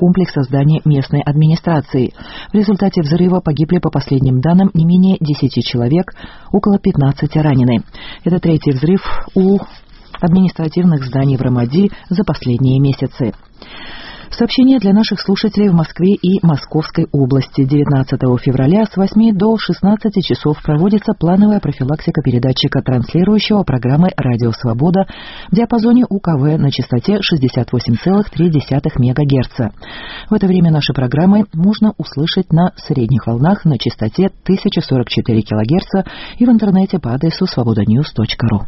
комплекса зданий местной администрации. В результате взрыва погибли, по последним данным, не менее 10 человек, около 15 ранены. Это третий взрыв у административных зданий в Рамади за последние месяцы. Сообщение для наших слушателей в Москве и Московской области. 19 февраля с 8 до 16 часов проводится плановая профилактика передатчика, транслирующего программы «Радио Свобода» в диапазоне УКВ на частоте 68,3 МГц. В это время наши программы можно услышать на средних волнах на частоте 1044 кГц и в интернете по адресу svobodanews.ru.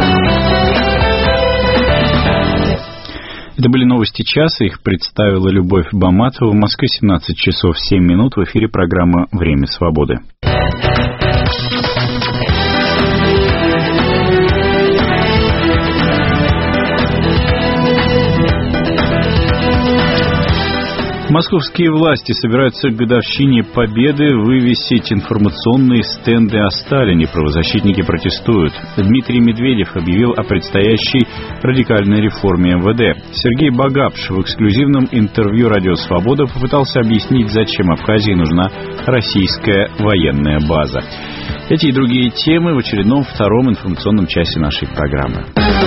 Это были новости часа, их представила Любовь Баматова. В Москве 17 часов 7 минут, в эфире программа «Время свободы». Московские власти собираются к годовщине Победы вывесить информационные стенды о Сталине. Правозащитники протестуют. Дмитрий Медведев объявил о предстоящей радикальной реформе МВД. Сергей Багапш в эксклюзивном интервью «Радио Свобода» попытался объяснить, зачем Абхазии нужна российская военная база. Эти и другие темы в очередном втором информационном часе нашей программы.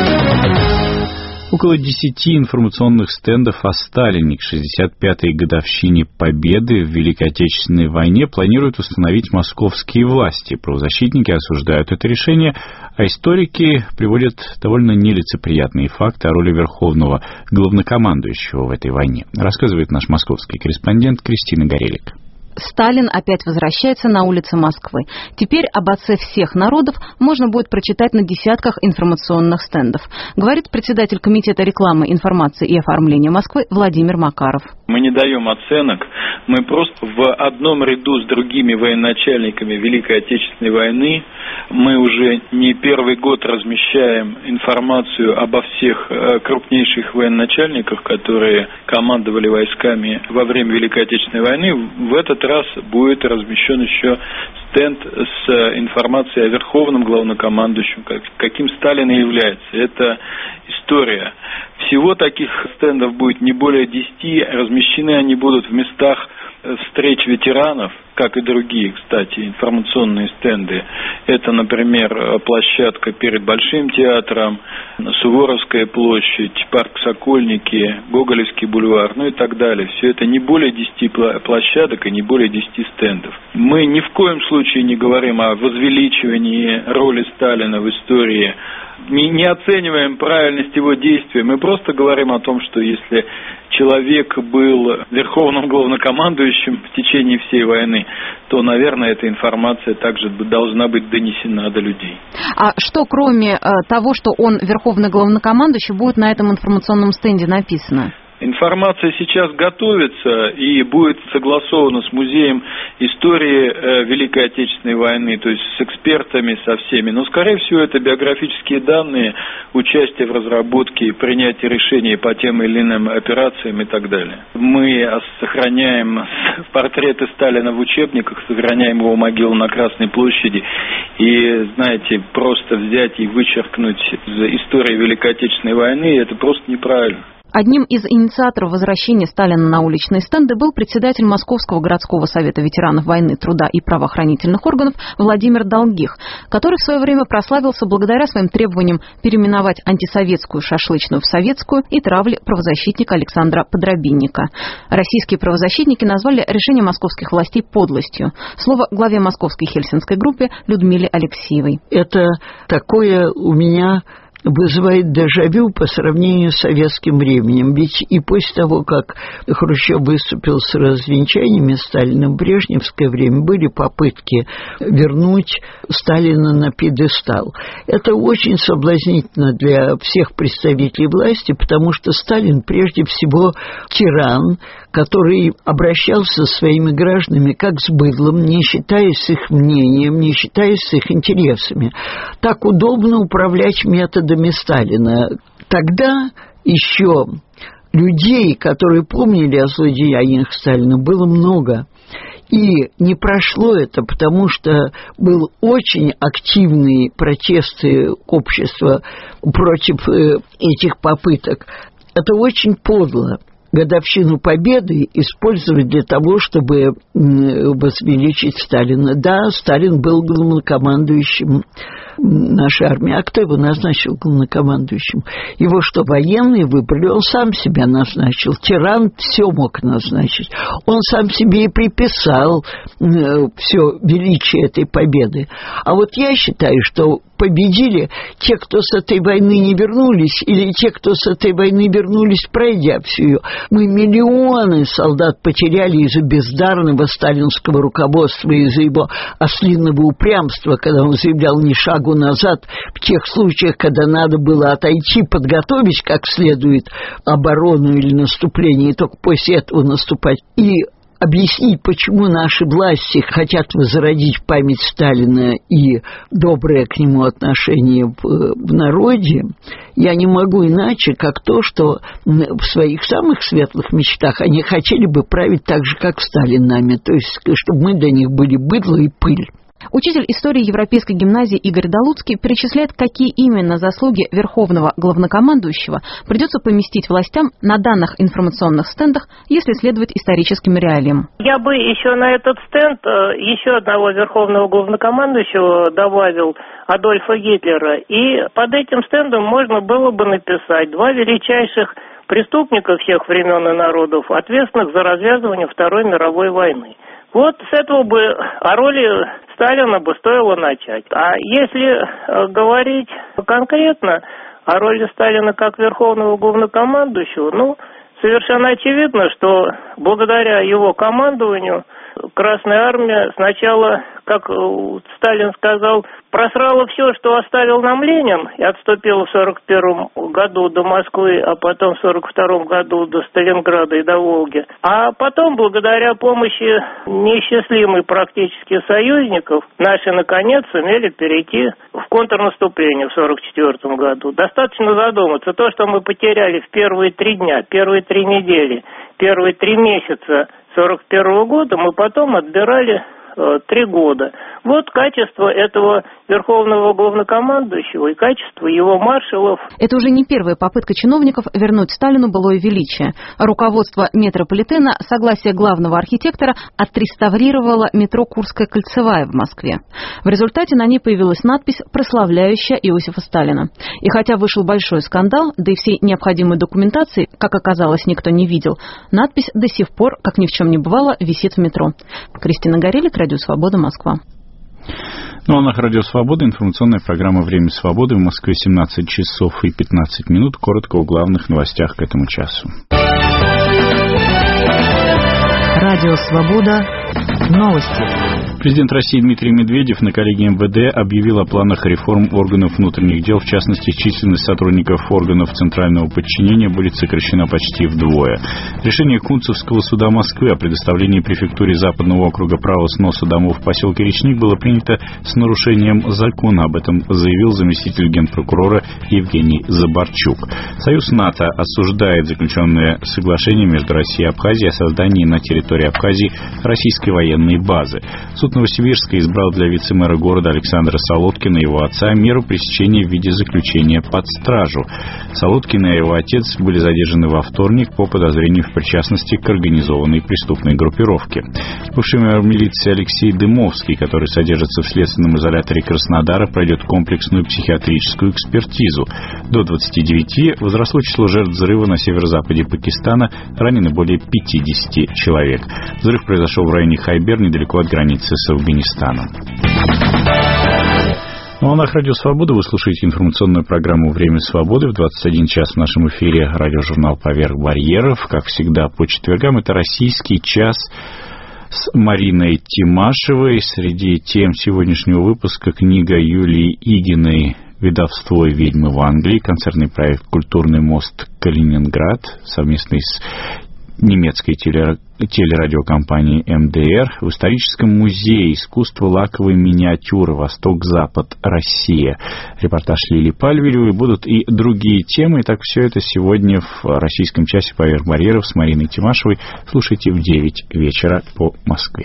Около 10 информационных стендов о Сталине к 65-й годовщине Победы в Великой Отечественной войне планируют установить московские власти. Правозащитники осуждают это решение, а историки приводят довольно нелицеприятные факты о роли верховного главнокомандующего в этой войне. Рассказывает наш московский корреспондент Кристина Горелик. Сталин опять возвращается на улицы Москвы. Теперь об отце всех народов можно будет прочитать на десятках информационных стендов, говорит председатель Комитета рекламы, информации и оформления Москвы Владимир Макаров. Мы не даем оценок, мы просто в одном ряду с другими военачальниками Великой Отечественной войны, мы уже не первый год размещаем информацию обо всех крупнейших военачальниках, которые командовали войсками во время Великой Отечественной войны. В этот раз будет размещен еще стенд с информацией о верховном главнокомандующем, каким Сталин и является. Это история. Всего таких стендов будет не более 10. Размещены они будут в местах встреч ветеранов, как и другие, кстати, информационные стенды. Это, например, площадка перед Большим театром, Суворовская площадь, парк Сокольники, Гоголевский бульвар, ну и так далее. Все это не более 10 площадок и не более 10 стендов. Мы ни в коем случае не говорим о возвеличивании роли Сталина в истории, не оцениваем правильность его действий. Мы просто говорим о том, что если человек был верховным главнокомандующим в течение всей войны, то, наверное, эта информация также должна быть донесена до людей. А что, кроме того, что он верховный главнокомандующий, будет на этом информационном стенде написано? Информация сейчас готовится и будет согласована с Музеем истории Великой Отечественной войны, то есть с экспертами, со всеми. Но, скорее всего, это биографические данные, участие в разработке, принятие решений по тем или иным операциям и так далее. Мы сохраняем портреты Сталина в учебниках, сохраняем его могилу на Красной площади. И, знаете, просто взять и вычеркнуть из истории Великой Отечественной войны, это просто неправильно. Одним из инициаторов возвращения Сталина на уличные стенды был председатель Московского городского совета ветеранов войны, труда и правоохранительных органов Владимир Долгих, который в свое время прославился благодаря своим требованиям переименовать антисоветскую шашлычную в советскую и травле правозащитника Александра Подробинника. Российские правозащитники назвали решение московских властей подлостью. Слово главе московской хельсинской группе Людмиле Алексеевой. Это такое у меня вызывает дежавю по сравнению с советским временем. Ведь и после того, как Хрущев выступил с развенчаниями Сталина в брежневское время, были попытки вернуть Сталина на пьедестал. Это очень соблазнительно для всех представителей власти, потому что Сталин прежде всего тиран, который обращался со своими гражданами как с быдлом, не считаясь с их мнением, не считаясь с их интересами. Так удобно управлять методами Сталина. Тогда еще людей, которые помнили о злодеяниях Сталина, было много. И не прошло это, потому что был очень активные протесты общества против этих попыток. Это очень подло. годовщину Победы использовать для того, чтобы возвеличить Сталина. Да, Сталин был главнокомандующим нашей армии. А кто его назначил главнокомандующим? Его что, военные выбрали? Он сам себя назначил. Тиран все мог назначить. Он сам себе и приписал все величие этой победы. А вот я считаю, что победили те, кто с этой войны не вернулись, или те, кто с этой войны вернулись, пройдя всю ее. Мы миллионы солдат потеряли из-за бездарного сталинского руководства, из-за его ослинного упрямства, когда он заявлял ни шагу назад в тех случаях, когда надо было отойти, подготовить как следует оборону или наступление, и только после этого наступать. И объяснить, почему наши власти хотят возродить память Сталина и доброе к нему отношение в народе, я не могу иначе, как то, что в своих самых светлых мечтах они хотели бы править так же, как Сталин нами, то есть, чтобы мы для них были быдло и пыль. Учитель истории Европейской гимназии Игорь Долуцкий перечисляет, какие именно заслуги верховного главнокомандующего придется поместить властям на данных информационных стендах, если следовать историческим реалиям. Я бы еще на этот стенд еще одного верховного главнокомандующего добавил, Адольфа Гитлера. И под этим стендом можно было бы написать: два величайших преступника всех времен и народов, ответственных за развязывание Второй мировой войны. Вот с этого бы о роли Сталина бы стоило начать. А если говорить конкретно о роли Сталина как верховного главнокомандующего, совершенно очевидно, что благодаря его командованию Красная Армия сначала, как Сталин сказал, просрала все, что оставил нам Ленин, и отступила в 1941 году до Москвы, а потом в 1942 году до Сталинграда и до Волги. А потом, благодаря помощи неисчислимой практически союзников, наши, наконец, сумели перейти в контрнаступление в 1944 году. Достаточно задуматься. То, что мы потеряли в первые 3 дня, первые 3 недели, первые 3 месяца 1941 года, мы потом отбирали 3 года. Вот качество этого верховного главнокомандующего и качество его маршалов. Это уже не первая попытка чиновников вернуть Сталину былое величие. Руководство метрополитена согласие главного архитектора отреставрировало метро Курская кольцевая в Москве. В результате на ней появилась надпись, прославляющая Иосифа Сталина. И хотя вышел большой скандал, да и всей необходимой документации, как оказалось, никто не видел, надпись до сих пор, как ни в чем не бывало, висит в метро. Кристина Горелик, Радио Свобода, Москва. Ну, а на Радио Свобода информационная программа «Время свободы». В Москве 17 часов и 15 минут. Коротко о главных новостях к этому часу. Радио Свобода. Новости. Президент России Дмитрий Медведев на коллегии МВД объявил о планах реформ органов внутренних дел. В частности, численность сотрудников органов центрального подчинения будет сокращена почти вдвое. Решение Кунцевского суда Москвы о предоставлении префектуре Западного округа права сноса домов в поселке Речник было принято с нарушением закона. Об этом заявил заместитель генпрокурора Евгений Забарчук. Союз НАТО осуждает заключенное соглашение между Россией и Абхазией о создании на территории Абхазии российской военной базы. Суд Новосибирска избрал для вице-мэра города Александра Солодкина и его отца меру пресечения в виде заключения под стражу. Солодкин и его отец были задержаны во вторник по подозрению в причастности к организованной преступной группировке. Бывший мэр милиции Алексей Дымовский, который содержится в следственном изоляторе Краснодара, пройдет комплексную психиатрическую экспертизу. До 29 возросло число жертв взрыва на северо-западе Пакистана, ранены более 50 человек. Взрыв произошел в районе Хайбер, недалеко от границы с Афганистаном. Ну а на Радио Свобода вы слушаете информационную программу «Время свободы». В 21 час в нашем эфире радиожурнал «Поверх барьеров». Как всегда, по четвергам это «Российский час» с Мариной Тимашевой. Среди тем сегодняшнего выпуска книга Юлии Игиной «Ведовство ведьмы в Англии», концертный проект «Культурный мост Калининград», совместный с немецкой телерадиокомпанией МДР, в историческом музее искусства лаковой миниатюры «Восток-Запад. Россия». Репортаж Лили Пальвелевой. Будут и другие темы. Итак, все это сегодня в российском часе «Поверх барьеров» с Мариной Тимашевой. Слушайте в 9 вечера по Москве.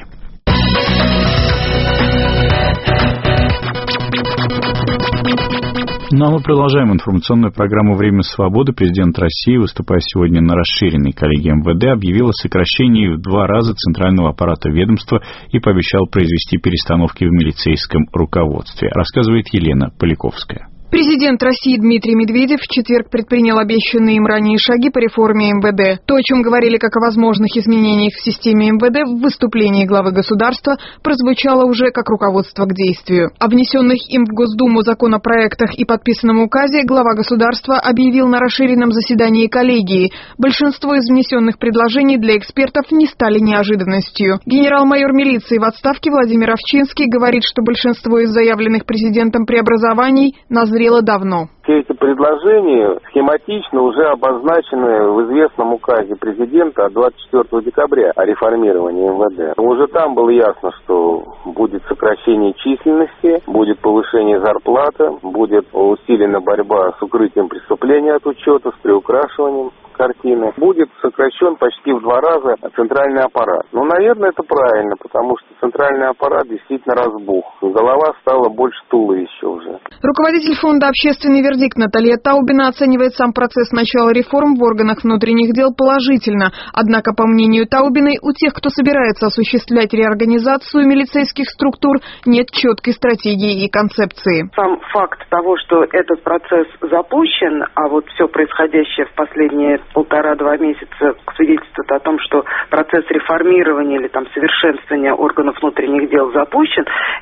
Ну а мы продолжаем информационную программу «Время свободы». Президент России, выступая сегодня на расширенной коллегии МВД, объявил о сокращении в 2 раза центрального аппарата ведомства и пообещал произвести перестановки в милицейском руководстве. Рассказывает Елена Поляковская. Президент России Дмитрий Медведев в четверг предпринял обещанные им ранее шаги по реформе МВД. То, о чем говорили как о возможных изменениях в системе МВД, в выступлении главы государства прозвучало уже как руководство к действию. О внесенных им в Госдуму законопроектах и подписанном указе глава государства объявил на расширенном заседании коллегии. Большинство из внесенных предложений для экспертов не стали неожиданностью. Генерал-майор милиции в отставке Владимир Овчинский говорит, что большинство из заявленных президентом преобразований назрело давно. Все эти предложения схематично уже обозначены в известном указе президента от 24 декабря о реформировании МВД. Уже там было ясно, что будет сокращение численности, будет повышение зарплаты, будет усилена борьба с укрытием преступления от учета, с приукрашиванием картины. Будет сокращен почти в 2 раза центральный аппарат. Но, наверное, это правильно, потому что центральный аппарат действительно разбух. Голова стала больше туловища уже. Руководитель фонда «Общественный вердикт» Наталья Таубина оценивает сам процесс начала реформ в органах внутренних дел положительно. Однако, по мнению Таубиной, у тех, кто собирается осуществлять реорганизацию милицейских структур, нет четкой стратегии и концепции. Сам факт того, что этот процесс запущен, а вот все происходящее в последние 1,5-2 месяца свидетельствует о том, что процесс реформирования или совершенствования органов внутренних дел запущен,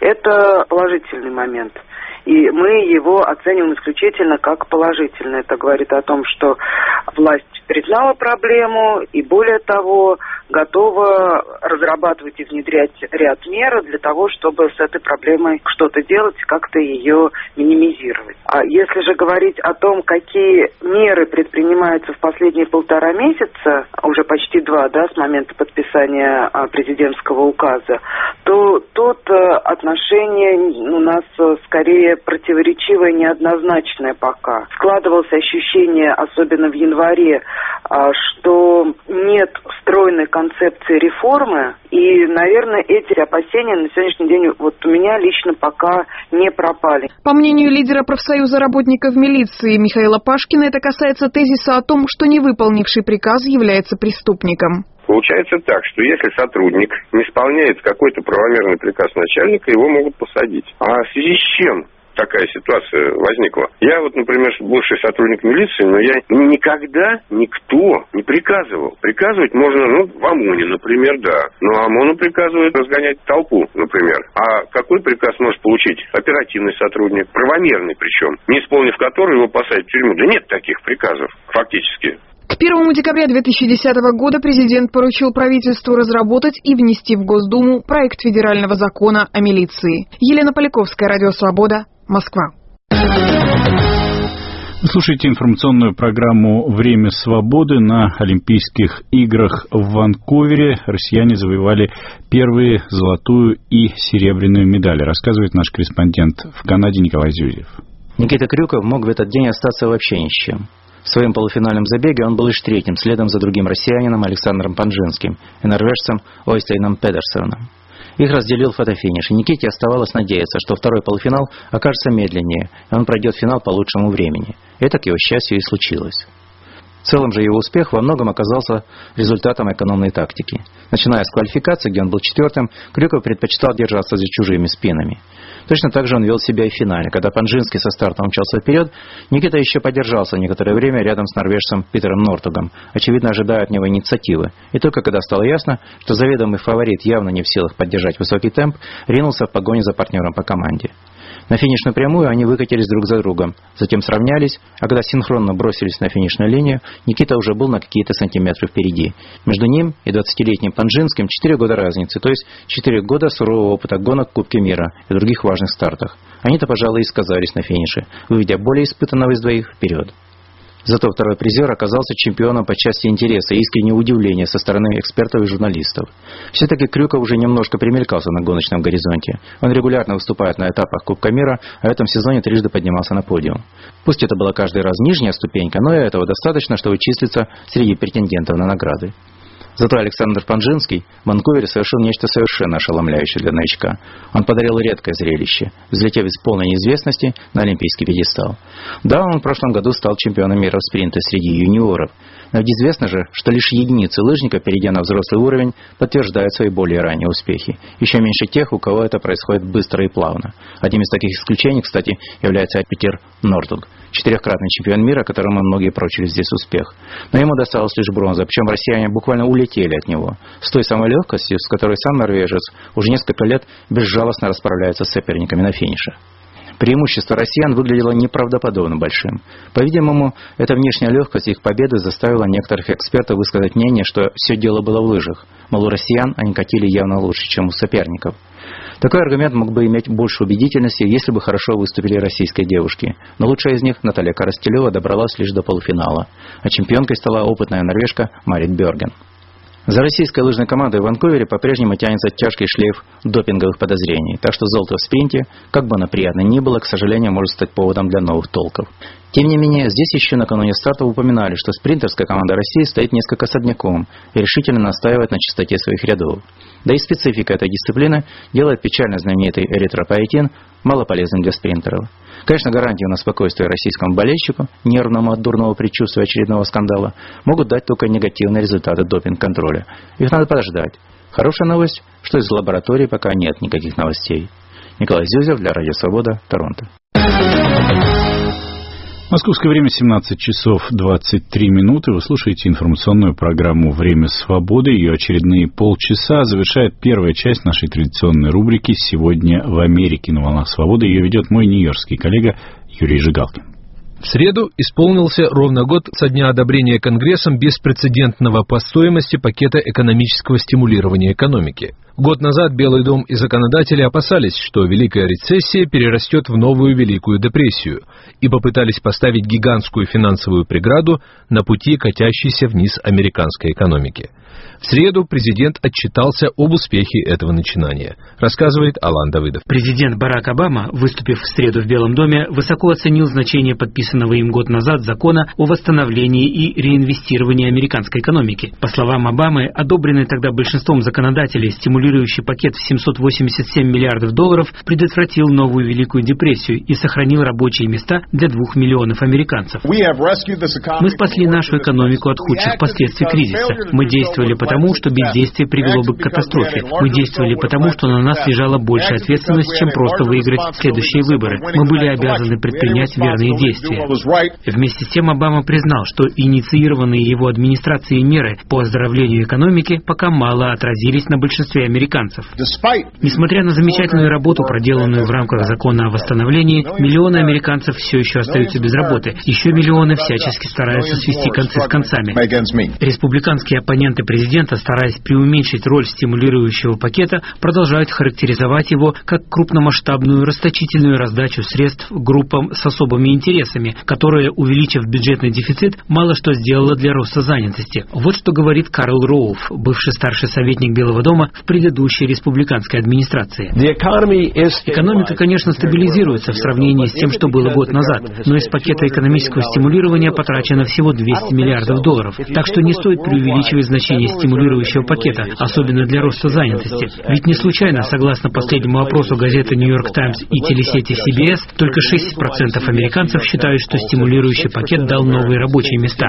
это положительный момент. И мы его оцениваем исключительно как положительный. Это говорит о том, что власть признала проблему и, более того, готова разрабатывать и внедрять ряд мер для того, чтобы с этой проблемой что-то делать, как-то ее минимизировать. А если же говорить о том, какие меры предпринимаются в последние 1,5 месяца, уже почти 2, с момента подписания президентского указа, то тут отношение у нас скорее противоречивое, неоднозначное пока. Складывалось ощущение, особенно в январе, что нет стройной концепции реформы, и, наверное, эти опасения на сегодняшний день у меня лично пока не пропали. По мнению лидера профсоюза работников милиции Михаила Пашкина, это касается тезиса о том, что невыполнивший приказ является преступником. Получается так, что если сотрудник не исполняет какой-то правомерный приказ начальника, его могут посадить. А в связи с чем такая ситуация возникла? Я например, бывший сотрудник милиции, но я никогда никто не приказывал. Приказывать можно, в ОМОНе, например, да. Но ОМОНу приказывают разгонять толпу, например. А какой приказ может получить оперативный сотрудник, правомерный причем, не исполнив который его посадят в тюрьму? Да нет таких приказов, фактически. К 1 декабря 2010 года президент поручил правительству разработать и внести в Госдуму проект федерального закона о милиции. Елена Поляковская, Радио Свобода, Москва. Вы слушаете информационную программу «Время свободы». На Олимпийских играх в Ванкувере россияне завоевали первые золотую и серебряную медали, рассказывает наш корреспондент в Канаде Николай Зюзев. Никита Крюков мог в этот день остаться вообще ни с чем. В своем полуфинальном забеге он был лишь третьим, следом за другим россиянином Александром Панжинским и норвежцем Ойстейном Педерсоном. Их разделил фотофиниш, и Никите оставалось надеяться, что второй полуфинал окажется медленнее, и он пройдет финал по лучшему времени. И так, к его счастью, и случилось. В целом же его успех во многом оказался результатом экономной тактики. Начиная с квалификации, где он был 4-м, Крюков предпочитал держаться за чужими спинами. Точно так же он вел себя и в финале. Когда Панжинский со стартом умчался вперед, Никита еще подержался некоторое время рядом с норвежцем Питером Нортугом, очевидно ожидая от него инициативы. И только когда стало ясно, что заведомый фаворит явно не в силах поддержать высокий темп, ринулся в погоне за партнером по команде. На финишную прямую они выкатились друг за другом, затем сравнялись, а когда синхронно бросились на финишную линию, Никита уже был на какие-то сантиметры впереди. Между ним и 20-летним Панжинским 4 года разницы, то есть 4 года сурового опыта гонок Кубки мира и других важных стартах. Они-то, пожалуй, и сказались на финише, выведя более испытанного из двоих вперед. Зато второй призер оказался чемпионом по части интереса и искреннего удивления со стороны экспертов и журналистов. Все-таки Крюков уже немножко примелькался на гоночном горизонте. Он регулярно выступает на этапах Кубка мира, а в этом сезоне трижды поднимался на подиум. Пусть это была каждый раз нижняя ступенька, но и этого достаточно, чтобы числиться среди претендентов на награды. Зато Александр Панжинский в Ванкувере совершил нечто совершенно ошеломляющее для новичка. Он подарил редкое зрелище, взлетев из полной неизвестности на олимпийский пьедестал. Да, он в прошлом году стал чемпионом мира в спринте среди юниоров. Но ведь известно же, что лишь единицы лыжников, перейдя на взрослый уровень, подтверждают свои более ранние успехи. Еще меньше тех, у кого это происходит быстро и плавно. Одним из таких исключений, кстати, является Питер Нортунг, 4-кратный чемпион мира, которому многие прочили здесь успех. Но ему досталась лишь бронза, причем россияне буквально улетели от него, с той самой легкостью, с которой сам норвежец уже несколько лет безжалостно расправляется с соперниками на финише. Преимущество россиян выглядело неправдоподобно большим. По-видимому, эта внешняя легкость их победы заставила некоторых экспертов высказать мнение, что все дело было в лыжах. Мол, у россиян они катили явно лучше, чем у соперников. Такой аргумент мог бы иметь больше убедительности, если бы хорошо выступили российские девушки. Но лучшая из них, Наталья Коростелева, добралась лишь до полуфинала. А чемпионкой стала опытная норвежка Марит Бёрген. За российской лыжной командой в Ванкувере по-прежнему тянется тяжкий шлейф допинговых подозрений, так что золото в спринте, как бы оно приятно ни было, к сожалению, может стать поводом для новых толков. Тем не менее, здесь еще накануне старта упоминали, что спринтерская команда России стоит несколько особняком и решительно настаивает на чистоте своих рядов. Да и специфика этой дисциплины делает печально знаменитый эритропоэтин малополезным для спринтеров. Конечно, гарантию на спокойствие российскому болельщику, нервному от дурного предчувствия очередного скандала, могут дать только негативные результаты допинг-контроля. Их надо подождать. Хорошая новость, что из лаборатории пока нет никаких новостей. Николай Зюзев для Радио Свобода, Торонто. Московское время 17 часов 23 минуты. Вы слушаете информационную программу «Время свободы». Ее очередные полчаса завершает первая часть нашей традиционной рубрики «Сегодня в Америке». На волнах свободы ее ведет мой нью-йоркский коллега Юрий Жигалкин. В среду исполнился ровно год со дня одобрения Конгрессом беспрецедентного по стоимости пакета экономического стимулирования экономики. Год назад Белый дом и законодатели опасались, что Великая рецессия перерастет в новую Великую депрессию, и попытались поставить гигантскую финансовую преграду на пути катящейся вниз американской экономики. В среду президент отчитался об успехе этого начинания, рассказывает Алан Давыдов. Президент Барак Обама, выступив в среду в Белом доме, высоко оценил значение подписанного им год назад закона о восстановлении и реинвестировании американской экономики. По словам Обамы, одобренный тогда большинством законодателей стимулирующий пакет в $787 миллиардов предотвратил новую Великую депрессию и сохранил рабочие места для 2 миллионов американцев. Мы спасли нашу экономику от худших последствий кризиса. Мы действовали потому, что бездействие привело бы к катастрофе. Мы действовали потому, что на нас лежала большая ответственность, чем просто выиграть следующие выборы. Мы были обязаны предпринять верные действия. Вместе с тем Обама признал, что инициированные его администрацией меры по оздоровлению экономики пока мало отразились на большинстве американцев. Несмотря на замечательную работу, проделанную в рамках закона о восстановлении, миллионы американцев все еще остаются без работы. Еще миллионы всячески стараются свести концы с концами. Республиканские оппоненты президента, стараясь преуменьшить роль стимулирующего пакета, продолжают характеризовать его как крупномасштабную расточительную раздачу средств группам с особыми интересами, которая, увеличив бюджетный дефицит, мало что сделала для роста занятости. Вот что говорит Карл Роуф, бывший старший советник Белого дома в предыдущей республиканской администрации. Экономика, конечно, стабилизируется в сравнении с тем, что было год назад, но из пакета экономического стимулирования потрачено всего $200 миллиардов. Так что не стоит преувеличивать значение стимулирующего пакета, особенно для роста занятости. Ведь не случайно, согласно последнему опросу газеты New York Times и телесети CBS, только 6% американцев считают, что стимулирующий пакет дал новые рабочие места.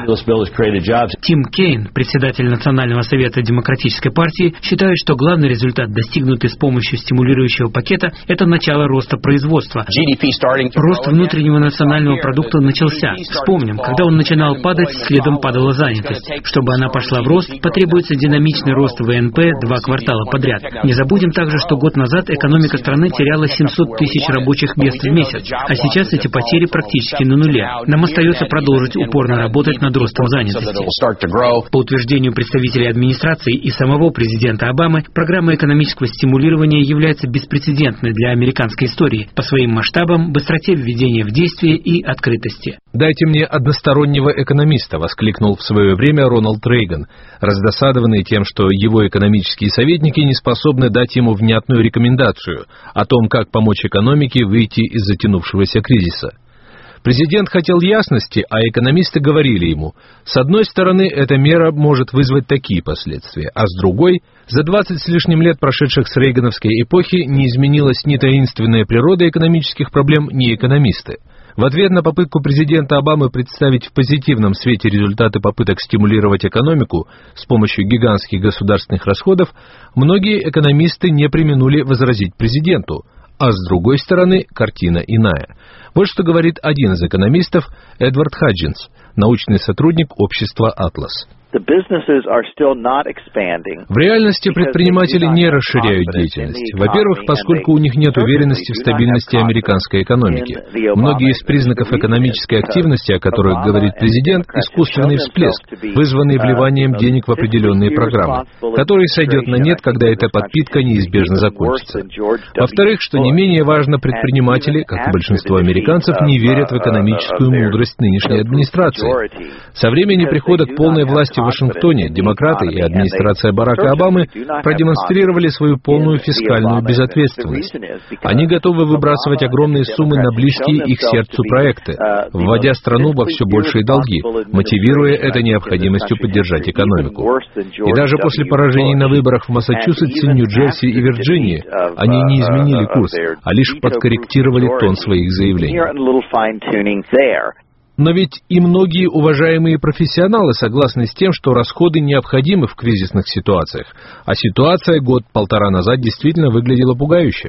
Тим Кейн, председатель Национального совета Демократической партии, считает, что главный результат, достигнутый с помощью стимулирующего пакета, это начало роста производства. Рост внутреннего национального продукта начался. Вспомним, когда он начинал падать, следом падала занятость. Чтобы она пошла в рост, потребуется динамичный рост ВНП 2 квартала подряд. Не забудем также, что год назад экономика страны теряла 700 тысяч рабочих мест в месяц, а сейчас эти потери практически на нуле. Нам остается продолжить упорно работать над ростом занятости. По утверждению представителей администрации и самого президента Обамы, программа экономического стимулирования является беспрецедентной для американской истории по своим масштабам, быстроте введения в действие и открытости. «Дайте мне одностороннего экономиста», — воскликнул в свое время Рональд Рейган, раздосадованный тем, что его экономические советники не способны дать ему внятную рекомендацию о том, как помочь экономике выйти из затянувшегося кризиса. Президент хотел ясности, а экономисты говорили ему: с одной стороны, эта мера может вызвать такие последствия, а с другой, за 20 с лишним лет, прошедших с рейгановской эпохи, не изменилась ни таинственная природа экономических проблем, ни экономисты. В ответ на попытку президента Обамы представить в позитивном свете результаты попыток стимулировать экономику с помощью гигантских государственных расходов, многие экономисты не преминули возразить президенту. А с другой стороны, картина иная. Вот что говорит один из экономистов, Эдвард Хаджинс, научный сотрудник общества «Атлас». В реальности предприниматели не расширяют деятельность. Во-первых, поскольку у них нет уверенности в стабильности американской экономики. Многие из признаков экономической активности, о которых говорит президент, искусственный всплеск, вызванный вливанием денег в определенные программы, который сойдет на нет, когда эта подпитка неизбежно закончится. Во-вторых, что не менее важно, предприниматели, как и большинство американцев, не верят в экономическую мудрость нынешней администрации. Со времени прихода к полной власти в Вашингтоне демократы и администрация Барака Обамы продемонстрировали свою полную фискальную безответственность. Они готовы выбрасывать огромные суммы на близкие их сердцу проекты, вводя страну во все большие долги, мотивируя это необходимостью поддержать экономику. И даже после поражений на выборах в Массачусетсе, Нью-Джерси и Вирджинии они не изменили курс, а лишь подкорректировали тон своих заявлений. Но ведь и многие уважаемые профессионалы согласны с тем, что расходы необходимы в кризисных ситуациях, а ситуация год-полтора назад действительно выглядела пугающе.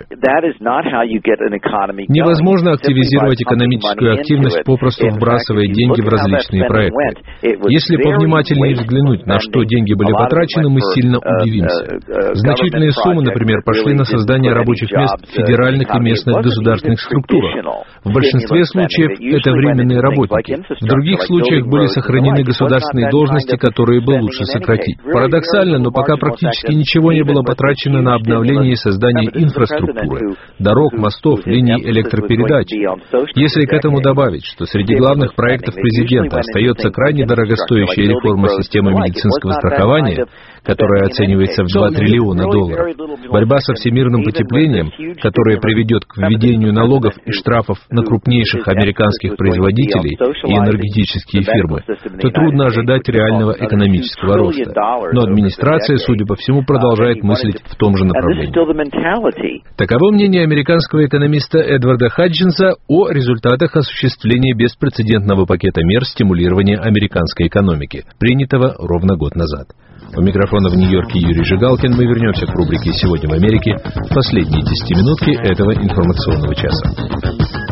Невозможно активизировать экономическую активность, попросту вбрасывая деньги в различные проекты. Если повнимательнее взглянуть, на что деньги были потрачены, мы сильно удивимся. Значительные суммы, например, пошли на создание рабочих мест в федеральных и местных государственных структурах. В большинстве случаев это временные работники. В других случаях были сохранены государственные должности, которые бы лучше сократить. Парадоксально, но пока практически ничего не было потрачено на обновление и создание инфраструктуры, дорог, мостов, линий электропередач. Если к этому добавить, что среди главных проектов президента остается крайне дорогостоящая реформа системы медицинского страхования, которая оценивается в $2 триллиона, борьба со всемирным потеплением, которая приведет к введению налогов и штрафов на крупнейших американских производителей и энергетические фирмы, то трудно ожидать реального экономического роста. Но администрация, судя по всему, продолжает мыслить в том же направлении. Таково мнение американского экономиста Эдварда Хаджинса о результатах осуществления беспрецедентного пакета мер стимулирования американской экономики, принятого ровно год назад. У микрофона в Нью-Йорке Юрий Жигалкин. Мы вернемся к рубрике «Сегодня в Америке» в последние 10-минутки этого информационного часа.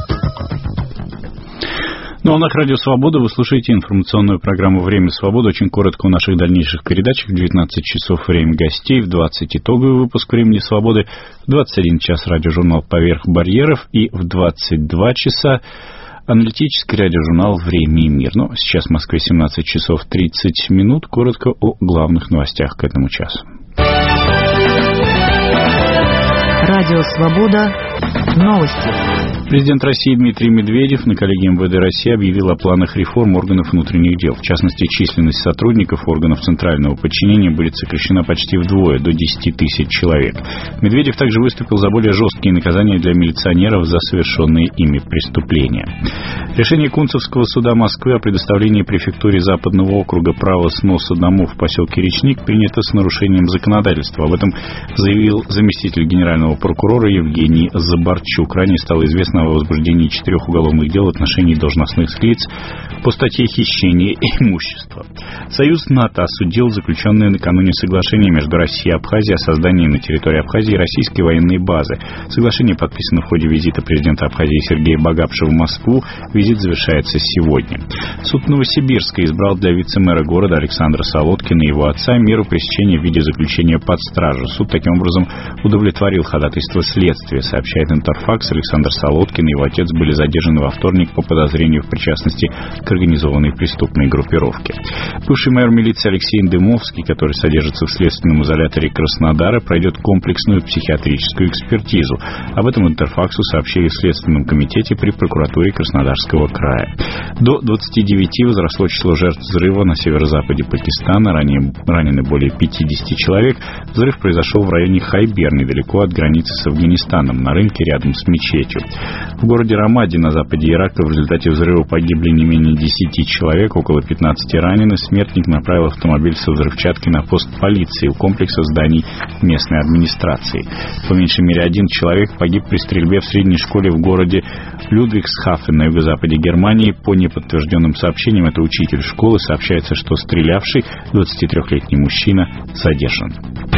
Ну а на Радио Свобода вы слушаете информационную программу «Время свободы». Очень коротко о наших дальнейших передачах. В 19 часов время гостей, в 20 итоговый выпуск «Времени свободы», в 21 час радиожурнал «Поверх барьеров» и в 22 часа аналитический радиожурнал «Время и мир». Но сейчас в Москве 17 часов 30 минут. Коротко о главных новостях к этому часу. Радио «Свобода». Новости. Президент России Дмитрий Медведев на коллегии МВД России объявил о планах реформ органов внутренних дел. В частности, численность сотрудников органов центрального подчинения будет сокращена почти вдвое, до 10 тысяч человек. Медведев также выступил за более жесткие наказания для милиционеров за совершенные ими преступления. Решение Кунцевского суда Москвы о предоставлении префектуре Западного округа права сноса домов в поселке Речник принято с нарушением законодательства. Об этом заявил заместитель генерального прокурора Евгений Забарчук. Ранее стало известно о возбуждении 4 уголовных дел в отношении должностных лиц по статье «Хищение имущества». Союз НАТО осудил заключенное накануне соглашение между Россией и Абхазией о создании на территории Абхазии российской военной базы. Соглашение подписано в ходе визита президента Абхазии Сергея Багапшева в Москву. Визит завершается сегодня. Суд Новосибирска избрал для вице-мэра города Александра Солодкина и его отца меру пресечения в виде заключения под стражу. Суд таким образом удовлетворил ходатайство следствия, сообщает Интерфакс. Александр Солодкин и его отец были задержаны во вторник по подозрению в причастности к организованной преступной группировке. Бывший майор милиции Алексей Дымовский, который содержится в следственном изоляторе Краснодара, пройдет комплексную психиатрическую экспертизу. Об этом Интерфаксу сообщили в Следственном комитете при прокуратуре Краснодарского края. До 29 возросло число жертв взрыва на северо-западе Пакистана. Ранены более 50 человек. Взрыв произошел в районе Хайбер, недалеко от границы с Афганистаном, на рынке рядом рядом с мечетью. В городе Рамади на западе Ирака в результате взрыва погибли не менее 10 человек, около 15 ранены. Смертник направил автомобиль со взрывчаткой на пост полиции у комплекса зданий местной администрации. По меньшей мере 1 человек погиб при стрельбе в средней школе в городе Людвигсхафен на юго-западе Германии. По неподтвержденным сообщениям, это учитель школы. Сообщается, что стрелявший 23-летний мужчина задержан.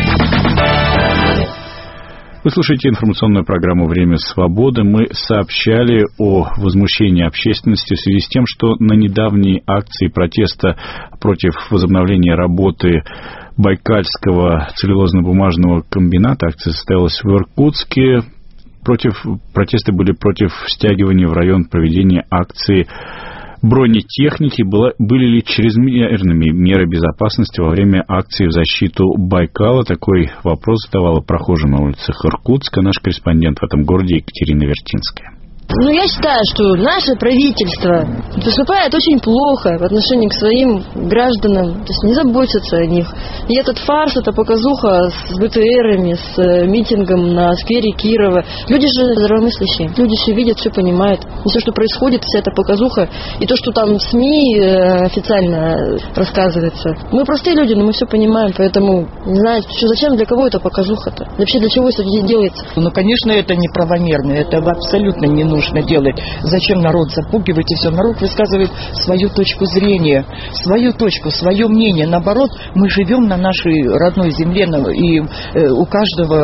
Вы слушаете информационную программу «Время свободы». Мы сообщали о возмущении общественности в связи с тем, что на недавней акции протеста против возобновления работы Байкальского целлюлозно-бумажного комбината, акция состоялась в Иркутске. Протесты были против стягивания в район проведения акции бронетехники. Были ли чрезмерными меры безопасности во время акции в защиту Байкала? Такой вопрос задавала прохожим на улицах Иркутска наш корреспондент в этом городе Екатерина Вертинская. Я считаю, что наше правительство поступает очень плохо в отношении к своим гражданам, то есть не заботится о них. И этот фарс, эта показуха с БТРами, с митингом на сквере Кирова. Люди же здравомыслящие, люди все видят, все понимают. И все, что происходит, вся эта показуха, и то, что там в СМИ официально рассказывается. Мы простые люди, но мы все понимаем, поэтому не знаю, зачем, для кого это показуха-то? Вообще для чего это делается? Конечно, это неправомерно, это абсолютно не нужно делать. Зачем народ запугивать и все? Народ высказывает свою точку зрения, свою точку, свое мнение. Наоборот, мы живем на нашей родной земле, и у каждого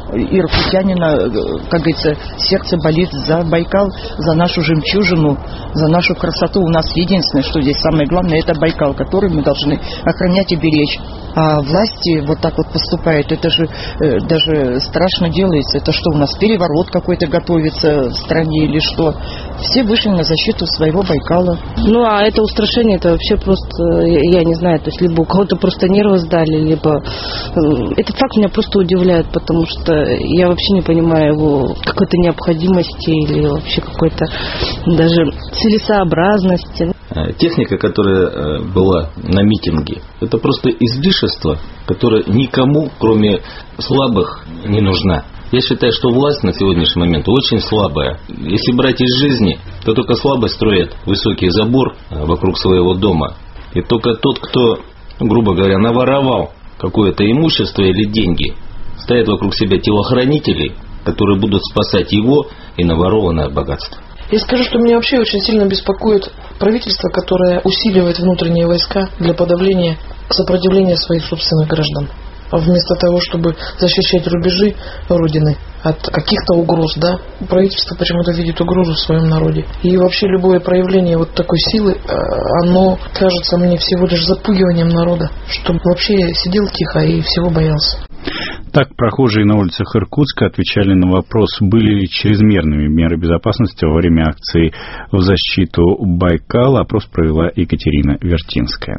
иркутянина, как говорится, сердце болит за Байкал, за нашу жемчужину, за нашу красоту. У нас единственное, что здесь самое главное, это Байкал, который мы должны охранять и беречь. А власти вот так вот поступают, это же даже страшно делается. Это что, у нас переворот какой-то готовится в стране или что? Все вышли на защиту своего Байкала. А это устрашение, это вообще просто, я не знаю, то есть либо у кого-то просто нервы сдали, либо... Этот факт меня просто удивляет, потому что я вообще не понимаю его какой-то необходимости или вообще какой-то даже целесообразности. Техника, которая была на митинге, это просто излишество, которое никому, кроме слабых, не нужна. Я считаю, что власть на сегодняшний момент очень слабая. Если брать из жизни, то только слабый строит высокий забор вокруг своего дома. И только тот, кто, грубо говоря, наворовал какое-то имущество или деньги, ставит вокруг себя телохранителей, которые будут спасать его и наворованное богатство. Я скажу, что меня вообще очень сильно беспокоит правительство, которое усиливает внутренние войска для подавления сопротивления своих собственных граждан. Вместо того, чтобы защищать рубежи Родины от каких-то угроз, правительство почему-то видит угрозу в своем народе. И вообще любое проявление вот такой силы, оно кажется мне всего лишь запугиванием народа, чтобы вообще сидел тихо и всего боялся. Так прохожие на улицах Иркутска отвечали на вопрос, были ли чрезмерными меры безопасности во время акции в защиту Байкала. Опрос провела Екатерина Вертинская.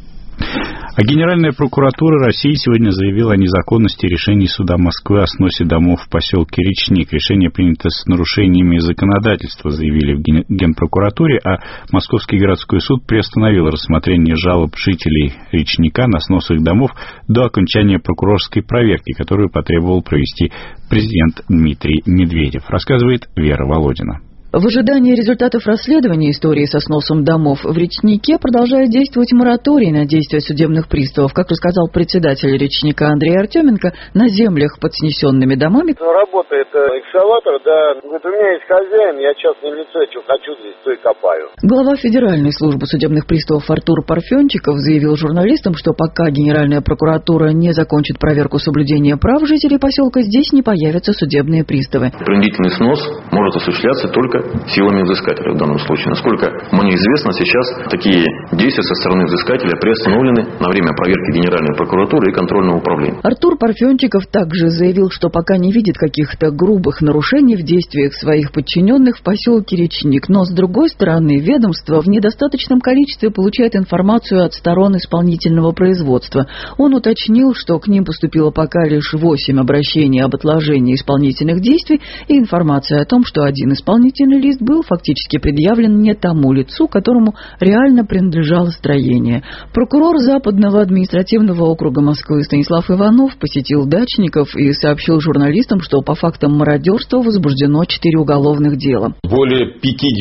А Генеральная прокуратура России сегодня заявила о незаконности решений суда Москвы о сносе домов в поселке Речник. Решение принято с нарушениями законодательства, заявили в Генпрокуратуре, а Московский городской суд приостановил рассмотрение жалоб жителей Речника на снос их домов до окончания прокурорской проверки, которую потребовал провести президент Дмитрий Медведев, рассказывает Вера Володина. В ожидании результатов расследования истории со сносом домов в Речнике продолжает действовать мораторий на действия судебных приставов. Как рассказал председатель Речника Андрей Артеменко, на землях под снесенными домами работает экскаватор, говорит, у меня есть хозяин, я частное лицо, что хочу здесь, то и копаю. Глава Федеральной службы судебных приставов Артур Парфенчиков заявил журналистам, что пока Генеральная прокуратура не закончит проверку соблюдения прав жителей поселка, здесь не появятся судебные приставы. Принудительный снос может осуществляться только силами взыскателя в данном случае. Насколько мне известно, сейчас такие действия со стороны взыскателя приостановлены на время проверки Генеральной прокуратуры и контрольного управления. Артур Парфенчиков также заявил, что пока не видит каких-то грубых нарушений в действиях своих подчиненных в поселке Речник. Но, с другой стороны, ведомство в недостаточном количестве получает информацию от сторон исполнительного производства. Он уточнил, что к ним поступило пока лишь 8 обращений об отложении исполнительных действий и информация о том, что один исполнительный удостоверительный лист был фактически предъявлен не тому лицу, которому реально принадлежало строение. Прокурор Западного административного округа Москвы Станислав Иванов посетил дачников и сообщил журналистам, что по фактам мародерства возбуждено 4 уголовных дела. Более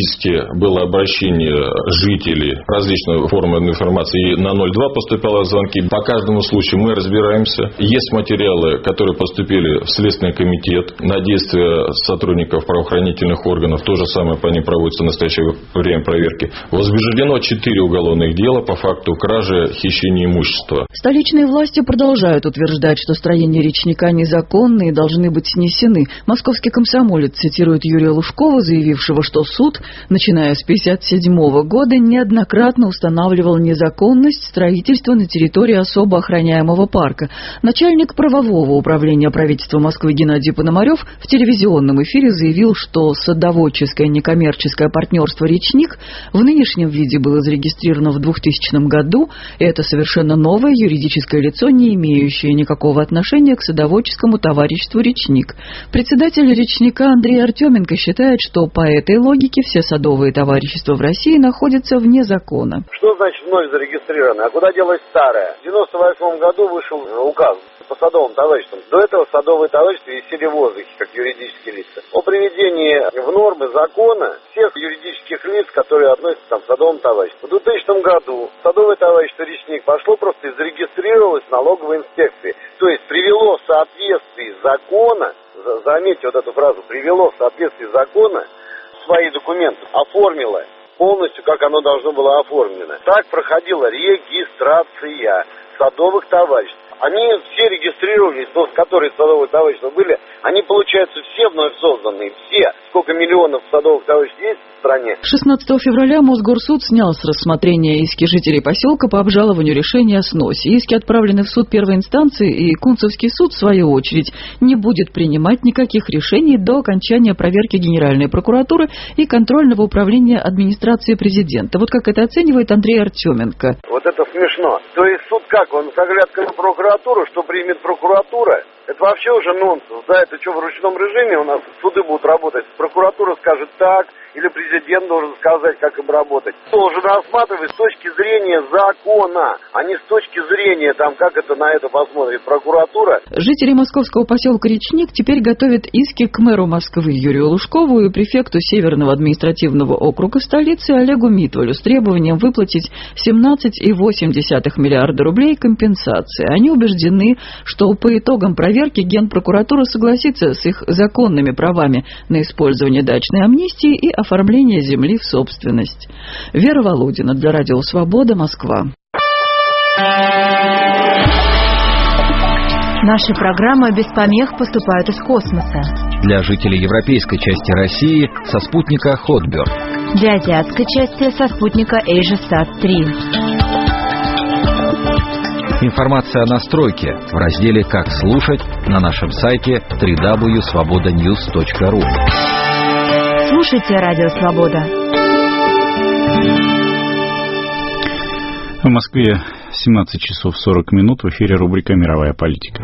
50 было обращений жителей различных форм информации. И на 02 поступало звонки. По каждому случаю мы разбираемся. Есть материалы, которые поступили в Следственный комитет на действия сотрудников правоохранительных органов. То же самое по ним проводится в настоящее время проверки. Возбуждено 4 уголовных дела по факту кражи, хищения имущества. Столичные власти продолжают утверждать, что строения речника незаконные и должны быть снесены. Московский комсомолец цитирует Юрия Лужкова, заявившего, что суд, начиная с 1957 года, неоднократно устанавливал незаконность строительства на территории особо охраняемого парка. Начальник правового управления правительства Москвы Геннадий Пономарев в телевизионном эфире заявил, что садоводческое некоммерческое партнерство «Речник» в нынешнем виде было зарегистрировано в 2000 году, и это совершенно новое юридическое лицо, не имеющее никакого отношения к садоводческому товариществу «Речник». Председатель «Речника» Андрей Артеменко считает, что по этой логике все садовые товарищества в России находятся вне закона. Что значит вновь зарегистрировано? А куда делось старое? В 1998 году вышел указ по садовым товариществам. До этого садовые товарищества висели в воздухе, как юридические лица. О приведении в нормы закона всех юридических лиц, которые относятся к садовым товариществам. В 2000 году садовое товарищество «Речник» пошло просто и зарегистрировалось в налоговой инспекции. То есть привело в соответствии закона, заметьте вот эту фразу, привело в соответствии закона свои документы, оформило полностью, как оно должно было оформлено. Так проходила регистрация садовых товариществ. Они все регистрировались, которые садовые товарищества были, они, получается, все вновь созданные, все. Сколько миллионов садовых товариществ есть в стране. 16 февраля Мосгорсуд снял с рассмотрения иски жителей поселка по обжалованию решения о сносе. Иски отправлены в суд первой инстанции, и Кунцевский суд, в свою очередь, не будет принимать никаких решений до окончания проверки Генеральной прокуратуры и контрольного управления администрации президента. Вот как это оценивает Андрей Артеменко. Вот это смешно. То есть суд как? Он с оглядкой на прокуратуру, что примет прокуратура? Это вообще уже нонсенс, да? Это что, в ручном режиме у нас суды будут работать? Прокуратура скажет так, или президент должен сказать, как им работать. Должен рассматривать с точки зрения закона, а не с точки зрения, как это на это посмотрит прокуратура. Жители московского поселка Речник теперь готовят иски к мэру Москвы Юрию Лужкову и префекту Северного административного округа столицы Олегу Митвалю с требованием выплатить 17,8 миллиарда рублей компенсации. Они убеждены, что по итогам проверки Генпрокуратура согласится с их законными правами на использование дачной амнистии и оформление земли в собственность. Вера Володина для Радио Свобода, Москва. Наши программы без помех поступают из космоса. Для жителей европейской части России со спутника Hotbird. Для азиатской части со спутника AsiaSat-3. Информация о настройке в разделе «Как слушать» на нашем сайте www.svobodanews.ru. Слушайте Радио Свобода. В Москве 17 часов 40 минут. В эфире рубрика «Мировая политика».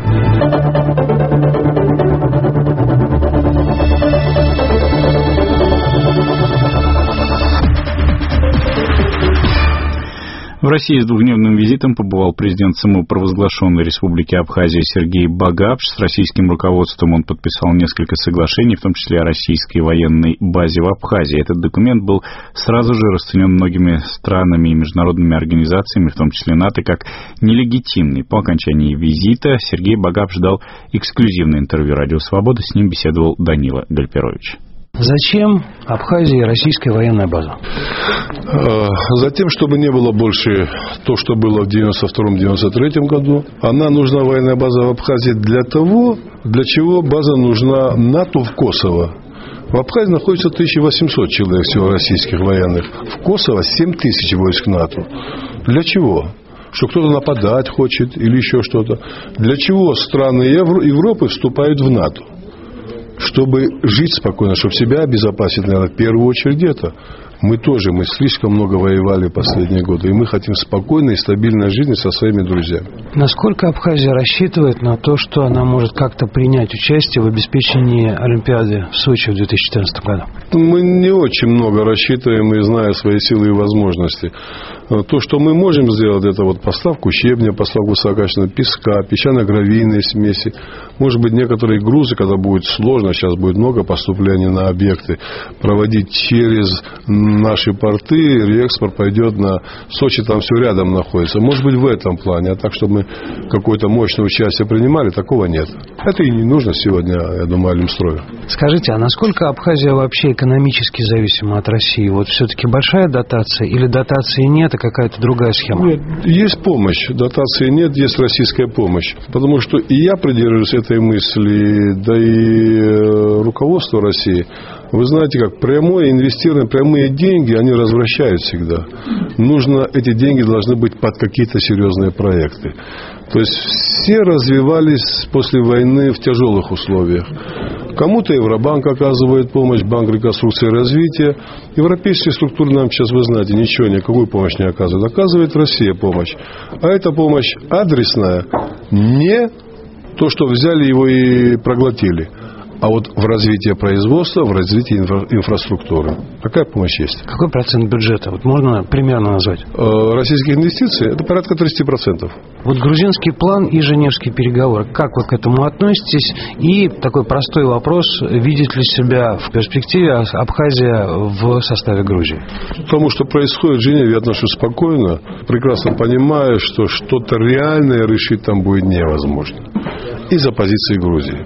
В России с двухдневным визитом побывал президент самопровозглашенной республики Абхазия Сергей Багапш. С российским руководством он подписал несколько соглашений, в том числе о российской военной базе в Абхазии. Этот документ был сразу же расценен многими странами и международными организациями, в том числе НАТО, как нелегитимный. По окончании визита Сергей Багапш дал эксклюзивное интервью «Радио Свобода». С ним беседовал Данила Гальперович. Зачем Абхазии российская военная база? Затем, чтобы не было больше то, что было в 1992-1993 году. Она нужна, военная база в Абхазии, для того, для чего база нужна НАТО в Косово. В Абхазии находится 1800 человек всего российских военных. В Косово 7000 войск НАТО. Для чего? Что кто-то нападать хочет или еще что-то. Для чего страны Европы вступают в НАТО? Чтобы жить спокойно, чтобы себя обезопасить, наверное, в первую очередь это. Мы слишком много воевали в последние годы, и мы хотим спокойной и стабильной жизни со своими друзьями. Насколько Абхазия рассчитывает на то, что она может как-то принять участие в обеспечении Олимпиады в Сочи в 2014 году? Мы не очень много рассчитываем, и зная свои силы и возможности. То, что мы можем сделать, это вот поставку щебня, поставку высококачественного песка, песчано-гравийные смеси. Может быть, некоторые грузы, когда будет сложно, сейчас будет много поступлений на объекты, проводить через наши порты, реэкспорт пойдет на Сочи, там все рядом находится. Может быть, в этом плане. А так, чтобы мы какое-то мощное участие принимали, такого нет. Это и не нужно сегодня, я думаю, Олимстрою. Скажите, а насколько Абхазия вообще экономически зависима от России? Вот все-таки большая дотация или дотации нет, а какая-то другая схема? Нет, есть помощь. Дотации нет, есть российская помощь. Потому что и я придерживаюсь этой мысли, да и руководство России. Вы знаете, как прямое инвестирование, прямые деньги, они развращают всегда. Эти деньги должны быть под какие-то серьезные проекты. То есть все развивались после войны в тяжелых условиях. Кому-то Евробанк оказывает помощь, Банк реконструкции и развития. Европейские структуры нам сейчас, вы знаете, никакую помощь не оказывают. Оказывает Россия помощь. А эта помощь адресная, не то, что взяли его и проглотили, а вот в развитии производства, в развитии инфраструктуры. Такая помощь есть. Какой процент бюджета? Вот можно примерно назвать? Российских инвестиций? Это порядка 30%. Вот грузинский план и женевские переговоры. Как вы к этому относитесь? И такой простой вопрос. Видит ли себя в перспективе Абхазия в составе Грузии? К тому, что происходит в Женеве, я отношусь спокойно. Прекрасно понимаю, что что-то реальное решить там будет невозможно. Из-за позиции Грузии.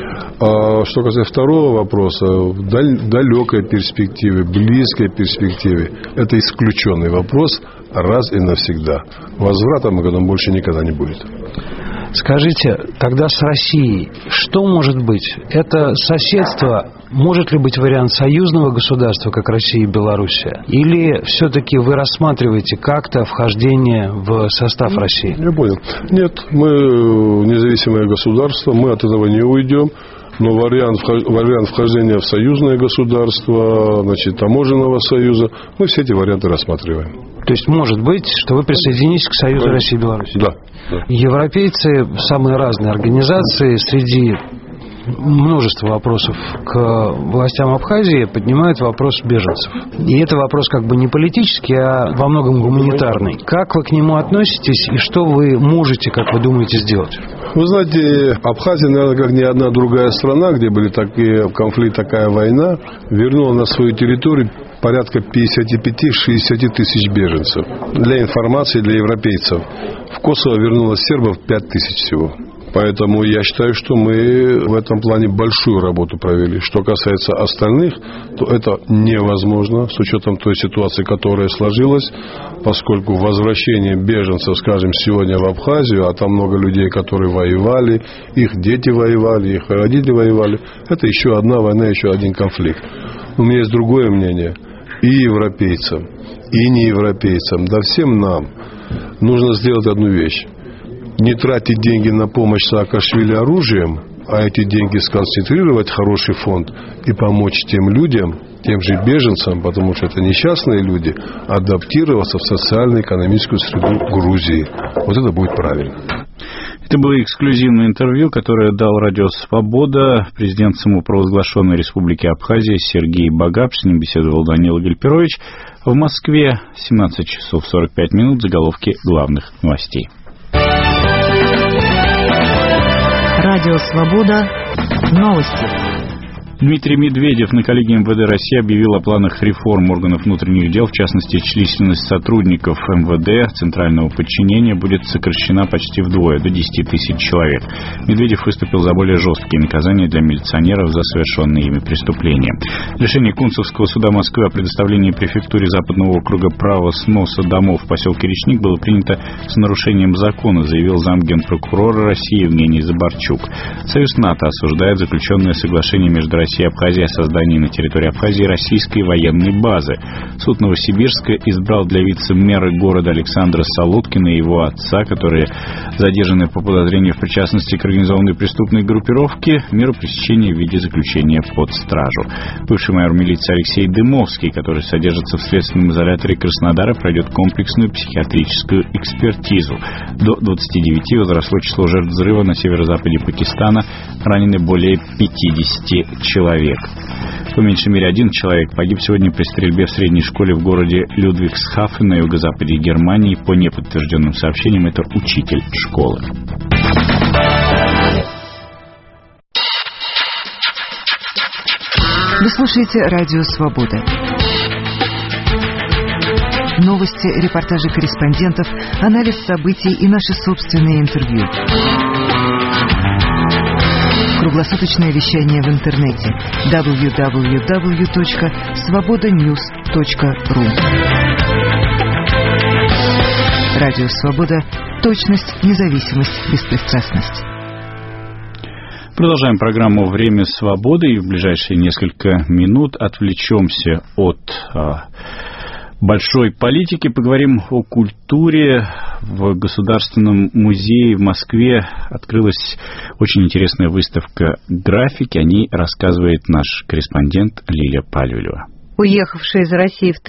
Что касается второго вопроса, в далекой перспективе, близкой перспективе, это исключенный вопрос раз и навсегда. Возвратом к этому больше никогда не будет. Скажите, тогда с Россией что может быть? Это соседство, может ли быть вариант союзного государства, как Россия и Белоруссия? Или все-таки вы рассматриваете как-то вхождение в состав России? Я понял. Нет, мы независимое государство, мы от этого не уйдем. Но вариант вхождения в союзное государство, таможенного союза, мы все эти варианты рассматриваем. То есть может быть, что вы присоединитесь к Союзу России и Беларуси? Да. Европейцы, самые разные организации, среди множества вопросов к властям Абхазии поднимают вопрос беженцев. И это вопрос как бы не политический, а во многом гуманитарный. Как вы к нему относитесь и что вы можете, как вы думаете, сделать? Вы знаете, Абхазия, наверное, как ни одна другая страна, где были такие конфликты, такая война, вернула на свою территорию порядка 55-60 тысяч беженцев. Для информации, для европейцев. В Косово вернулось сербов 5 тысяч всего. Поэтому я считаю, что мы в этом плане большую работу провели. Что касается остальных, то это невозможно с учетом той ситуации, которая сложилась, поскольку возвращение беженцев, скажем, сегодня в Абхазию, а там много людей, которые воевали, их дети воевали, их родители воевали, это еще одна война, еще один конфликт. У меня есть другое мнение. И европейцам, и неевропейцам, да всем нам нужно сделать одну вещь. Не тратить деньги на помощь Саакашвили оружием, а эти деньги сконцентрировать в хороший фонд и помочь тем людям, тем же беженцам, потому что это несчастные люди, адаптироваться в социально-экономическую среду Грузии. Вот это будет правильно. Это было эксклюзивное интервью, которое дал Радио Свобода президент самопровозглашенной Республики Абхазия Сергей Багап. С ним беседовал Данила Гальперович. В Москве 17 часов 45 минут. Заголовки главных новостей. Радио Свобода. Новости. Дмитрий Медведев на коллегии МВД России объявил о планах реформ органов внутренних дел. В частности, численность сотрудников МВД центрального подчинения будет сокращена почти вдвое, до 10 тысяч человек. Медведев выступил за более жесткие наказания для милиционеров за совершенные ими преступления. Решение Кунцевского суда Москвы о предоставлении префектуре Западного округа права сноса домов в поселке Речник было принято с нарушением закона, заявил замгенпрокурора России Евгений Забарчук. Союз НАТО осуждает заключенное соглашение между России и Абхазии о создании на территории Абхазии российской военной базы. Суд Новосибирска избрал для вице-мэра города Александра Солодкина и его отца, которые задержаны по подозрению в причастности к организованной преступной группировке, меру пресечения в виде заключения под стражу. Бывший майор милиции Алексей Дымовский, который содержится в следственном изоляторе Краснодара, пройдет комплексную психиатрическую экспертизу. До 29 возросло число жертв взрыва на северо-западе Пакистана. Ранены более 50 человек. По меньшей мере один человек погиб сегодня при стрельбе в средней школе в городе Людвигсхафен на юго-западе Германии. По неподтвержденным сообщениям, это учитель школы. Вы слушаете «Радио Свобода». Новости, репортажи корреспондентов, анализ событий и наши собственные интервью. Круглосуточное вещание в интернете www.svobodanews.ru. Радио Свобода. Точность, независимость, беспристрастность. Продолжаем программу «Время свободы» и в ближайшие несколько минут отвлечемся от большой политики. Поговорим о культуре. В Государственном музее в Москве открылась очень интересная выставка графики. О ней рассказывает наш корреспондент Лилия Пальвелева. Уехавшая из России в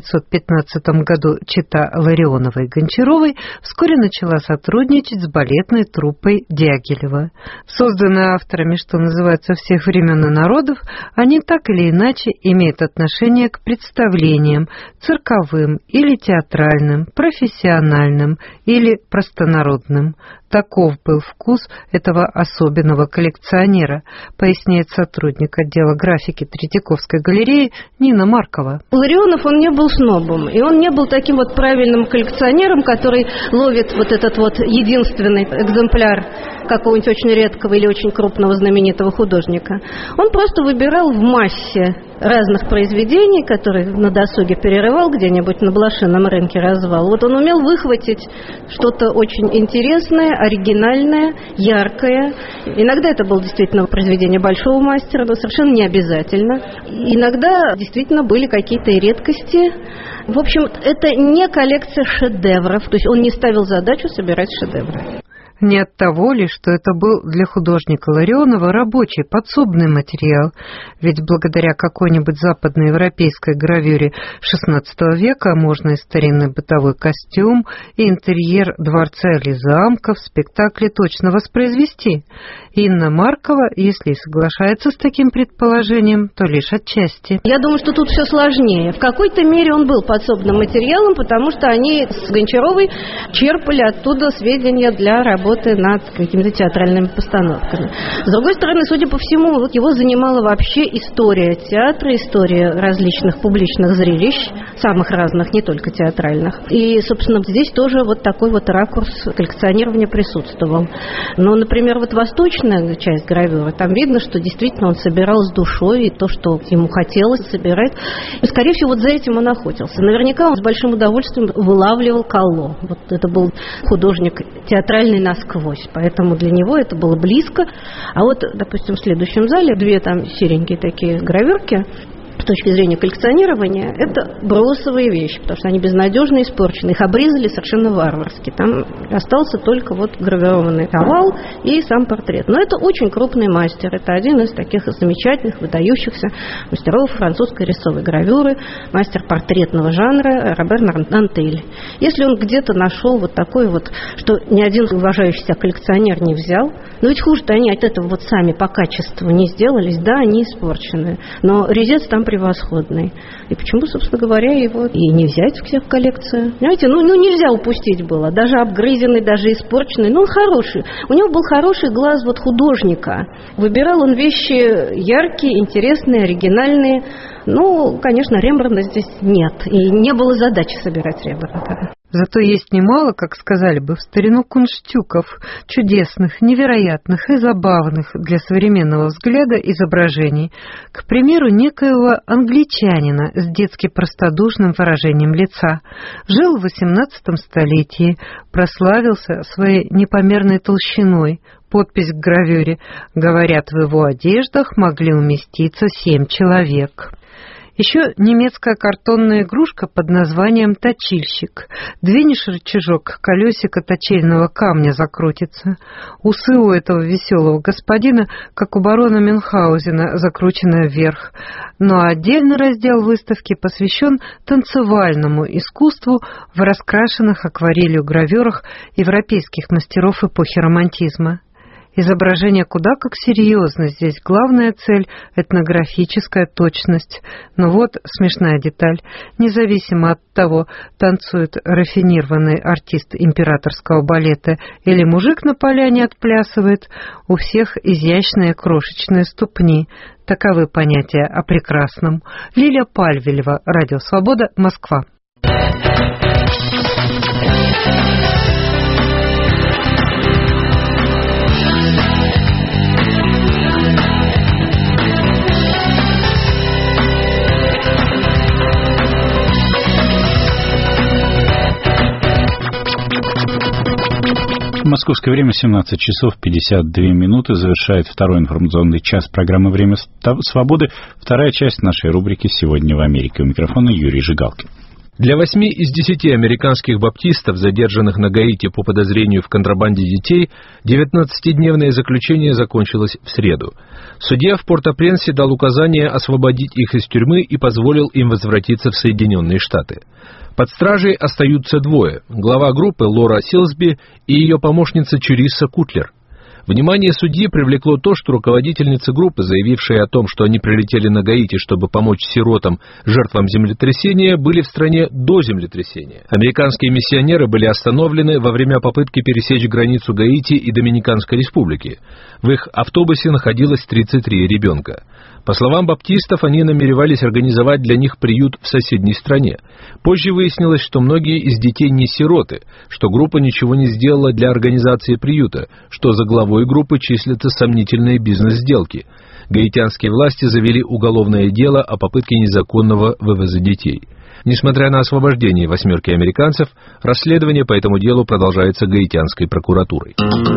1915 году чета Ларионовой и Гончаровой вскоре начала сотрудничать с балетной труппой Дягилева. Созданные авторами, что называется, всех времен и народов, они так или иначе имеют отношение к представлениям цирковым или театральным, профессиональным или простонародным. Таков был вкус этого особенного коллекционера, поясняет сотрудник отдела графики Третьяковской галереи Нина Маркова. Ларионов, он не был снобом, и он не был таким вот правильным коллекционером, который ловит вот этот вот единственный экземпляр какого-нибудь очень редкого или очень крупного знаменитого художника. Он просто выбирал в массе разных произведений, которые на досуге перерывал где-нибудь на блошином рынке, развал. Вот он умел выхватить что-то очень интересное, оригинальное, яркое. Иногда это было действительно произведение большого мастера, но совершенно не обязательно. Иногда действительно были какие-то редкости. В общем, это не коллекция шедевров, то есть он не ставил задачу собирать шедевры. Не от того ли, что это был для художника Ларионова рабочий, подсобный материал, ведь благодаря какой-нибудь западноевропейской гравюре XVI века можно и старинный бытовой костюм, и интерьер дворца или замка в спектакле точно воспроизвести. Инна Маркова, если и соглашается с таким предположением, то лишь отчасти. Я думаю, что тут все сложнее. В какой-то мере он был подсобным материалом, потому что они с Гончаровой черпали оттуда сведения для работы над какими-то театральными постановками. С другой стороны, судя по всему, вот его занимала вообще история театра, история различных публичных зрелищ, самых разных, не только театральных. И, собственно, здесь тоже вот такой вот ракурс коллекционирования присутствовал. Но, например, вот восточная часть гравюры, там видно, что действительно он собирал с душой, и то, что ему хотелось собирать. И, скорее всего, вот за этим он охотился. Наверняка он с большим удовольствием вылавливал Калло. Вот это был художник театральный насквозь, поэтому для него это было близко. А вот, допустим, в следующем зале две там серенькие такие гравюрки. С точки зрения коллекционирования, это бросовые вещи, потому что они безнадежно испорчены. Их обрезали совершенно варварски. Там остался только вот гравированный овал и сам портрет. Но это очень крупный мастер. Это один из таких замечательных, выдающихся мастеров французской рисовой гравюры, мастер портретного жанра Робер Нантель. Если он где-то нашел вот такой вот, что ни один уважающий себя коллекционер не взял, но ведь хуже-то они от этого вот сами по качеству не сделались, да, они испорчены. Но резец там превосходный. И почему, собственно говоря, его и не взять в коллекцию? Понимаете, ну нельзя упустить было. Даже обгрызенный, даже испорченный. Но он хороший. У него был хороший глаз вот художника. Выбирал он вещи яркие, интересные, оригинальные. Ну, конечно, Рембрандта здесь нет. И не было задачи собирать Рембрандта. Зато есть немало, как сказали бы в старину, кунштюков, чудесных, невероятных и забавных для современного взгляда изображений. К примеру, некоего англичанина с детски простодушным выражением лица. Жил в XVIII столетии, прославился своей непомерной толщиной. Подпись к гравюре: «Говорят, в его одеждах могли уместиться 7 человек». Еще немецкая картонная игрушка под названием «Точильщик». Двинешь рычажок, колесико точильного камня закрутится. Усы у этого веселого господина, как у барона Мюнхгаузена, закручены вверх. Но отдельный раздел выставки посвящен танцевальному искусству в раскрашенных акварелью гравюрах европейских мастеров эпохи романтизма. Изображение куда как серьезно. Здесь главная цель – этнографическая точность. Но вот смешная деталь. Независимо от того, танцует рафинированный артист императорского балета или мужик на поляне отплясывает, у всех изящные крошечные ступни. Таковы понятия о прекрасном. Лилия Пальвелева, Радио Свобода, Москва. Московское время 17 часов 52 минуты. Завершает второй информационный час программы «Время свободы». Вторая часть нашей рубрики «Сегодня в Америке». У микрофона Юрий Жигалкин. Для 8 из 10 американских баптистов, задержанных на Гаити по подозрению в контрабанде детей, 19-дневное заключение закончилось в среду. Судья в Порт-о-Пренсе дал указание освободить их из тюрьмы и позволил им возвратиться в Соединенные Штаты. Под стражей остаются двое: глава группы Лора Силсби и ее помощница Чуриса Кутлер. Внимание судьи привлекло то, что руководительницы группы, заявившие о том, что они прилетели на Гаити, чтобы помочь сиротам, жертвам землетрясения, были в стране до землетрясения. Американские миссионеры были остановлены во время попытки пересечь границу Гаити и Доминиканской республики. В их автобусе находилось 33 ребенка. По словам баптистов, они намеревались организовать для них приют в соседней стране. Позже выяснилось, что многие из детей не сироты, что группа ничего не сделала для организации приюта, что за главой группы числятся сомнительные бизнес-сделки. Гаитянские власти завели уголовное дело о попытке незаконного вывоза детей. Несмотря на освобождение 8 американцев, расследование по этому делу продолжается гаитянской прокуратурой.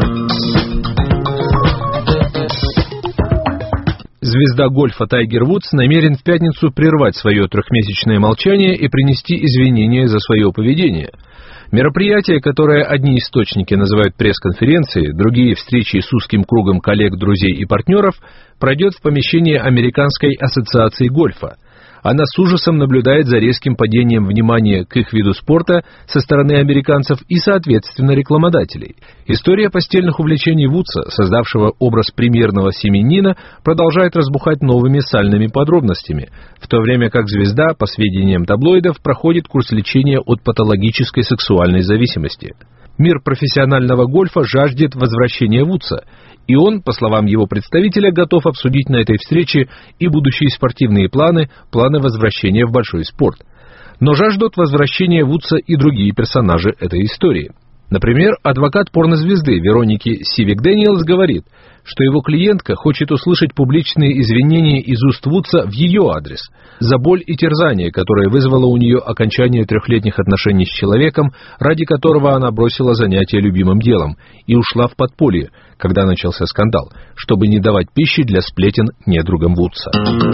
Звезда гольфа Тайгер Вудс намерен в пятницу прервать свое трехмесячное молчание и принести извинения за свое поведение. Мероприятие, которое одни источники называют пресс-конференцией, другие — встречи с узким кругом коллег, друзей и партнеров, пройдет в помещении Американской ассоциации гольфа. Она с ужасом наблюдает за резким падением внимания к их виду спорта со стороны американцев и, соответственно, рекламодателей. История постельных увлечений Вудса, создавшего образ премьерного семьянина, продолжает разбухать новыми сальными подробностями, в то время как звезда, по сведениям таблоидов, проходит курс лечения от патологической сексуальной зависимости. Мир профессионального гольфа жаждет возвращения Вудса, и он, по словам его представителя, готов обсудить на этой встрече и будущие спортивные планы возвращения в большой спорт. Но жаждут возвращения Вудса и другие персонажи этой истории. Например, адвокат порнозвезды Вероники Сивик Дэниелс говорит, что его клиентка хочет услышать публичные извинения из уст Вудса в ее адрес за боль и терзание, которое вызвало у нее окончание 3-летних отношений с человеком, ради которого она бросила занятие любимым делом и ушла в подполье, когда начался скандал, чтобы не давать пищи для сплетен недругам Вудса.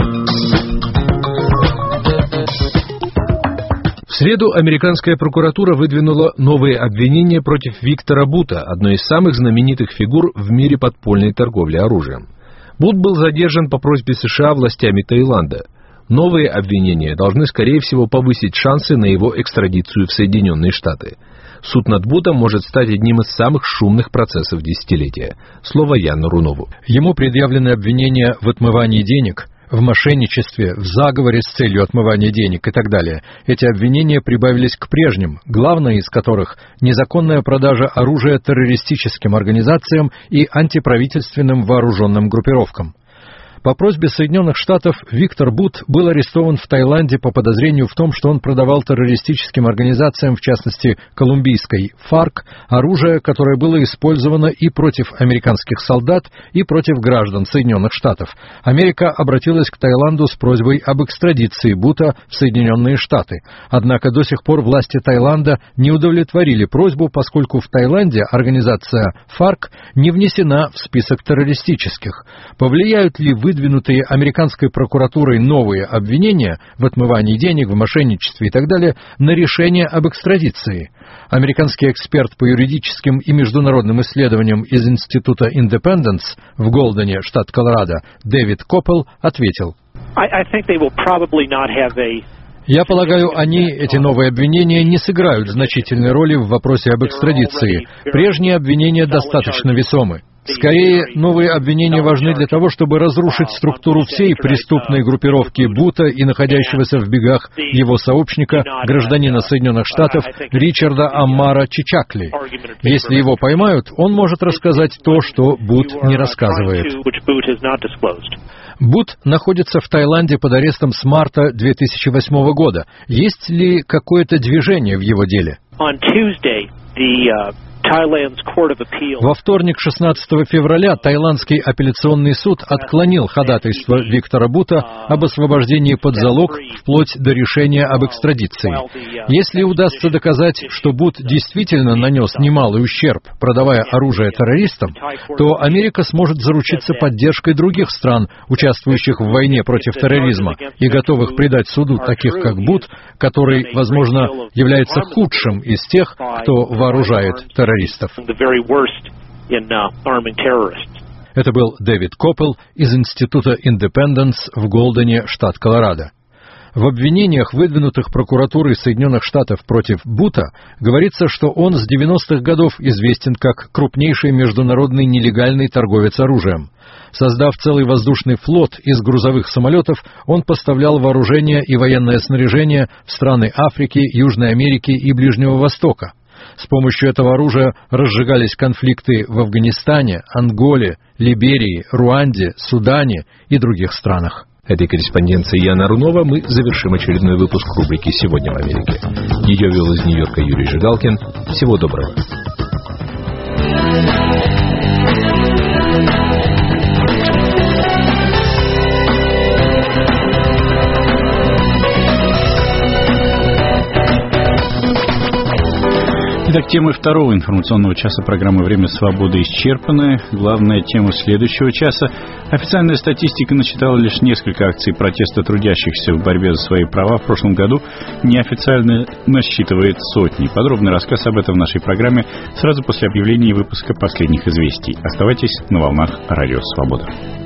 В среду американская прокуратура выдвинула новые обвинения против Виктора Бута, одной из самых знаменитых фигур в мире подпольной торговли оружием. Бут был задержан по просьбе США властями Таиланда. Новые обвинения должны, скорее всего, повысить шансы на его экстрадицию в Соединенные Штаты. Суд над Бутом может стать одним из самых шумных процессов десятилетия. Слово Яну Рунову. Ему предъявлены обвинения в отмывании денег, в мошенничестве, в заговоре с целью отмывания денег и так далее. Эти обвинения прибавились к прежним, главное из которых – незаконная продажа оружия террористическим организациям и антиправительственным вооруженным группировкам. По просьбе Соединенных Штатов Виктор Бут был арестован в Таиланде по подозрению в том, что он продавал террористическим организациям, в частности колумбийской ФАРК, оружие, которое было использовано и против американских солдат, и против граждан Соединенных Штатов. Америка обратилась к Таиланду с просьбой об экстрадиции Бута в Соединенные Штаты. Однако до сих пор власти Таиланда не удовлетворили просьбу, поскольку в Таиланде организация ФАРК не внесена в список террористических. Повлияют ли выдвинутые американской прокуратурой новые обвинения в отмывании денег, в мошенничестве и так далее на решение об экстрадиции? Американский эксперт по юридическим и международным исследованиям из Института Independence в Голдене, штат Колорадо, Дэвид Коппел ответил: «Я полагаю, эти новые обвинения, не сыграют значительной роли в вопросе об экстрадиции. Прежние обвинения достаточно весомы. Скорее, новые обвинения важны для того, чтобы разрушить структуру всей преступной группировки Бута и находящегося в бегах его сообщника, гражданина Соединенных Штатов Ричарда Аммара Чичакли. Если его поймают, он может рассказать то, что Бут не рассказывает». Бут находится в Таиланде под арестом с марта 2008 года. Есть ли какое-то движение в его деле? Во вторник, 16 февраля, Таиландский апелляционный суд отклонил ходатайство Виктора Бута об освобождении под залог вплоть до решения об экстрадиции. Если удастся доказать, что Бут действительно нанес немалый ущерб, продавая оружие террористам, то Америка сможет заручиться поддержкой других стран, участвующих в войне против терроризма и готовых предать суду таких, как Бут, который, возможно, является худшим из тех, кто вооружает террористов. Это был Дэвид Коппел из Института Independence в Голдене, штат Колорадо. В обвинениях, выдвинутых прокуратурой Соединенных Штатов против Бута, говорится, что он с 90-х годов известен как крупнейший международный нелегальный торговец оружием. Создав целый воздушный флот из грузовых самолетов, он поставлял вооружение и военное снаряжение в страны Африки, Южной Америки и Ближнего Востока. С помощью этого оружия разжигались конфликты в Афганистане, Анголе, Либерии, Руанде, Судане и других странах. Этой корреспонденцией Яна Рунова мы завершим очередной выпуск рубрики «Сегодня в Америке». Ее вел из Нью-Йорка Юрий Жигалкин. Всего доброго. Итак, темы второго информационного часа программы «Время свободы» исчерпаны. Главная тема следующего часа. Официальная статистика насчитала лишь несколько акций протеста трудящихся в борьбе за свои права в прошлом году. Неофициально насчитывает сотни. Подробный рассказ об этом в нашей программе сразу после объявления выпуска последних известий. Оставайтесь на волнах Радио Свобода.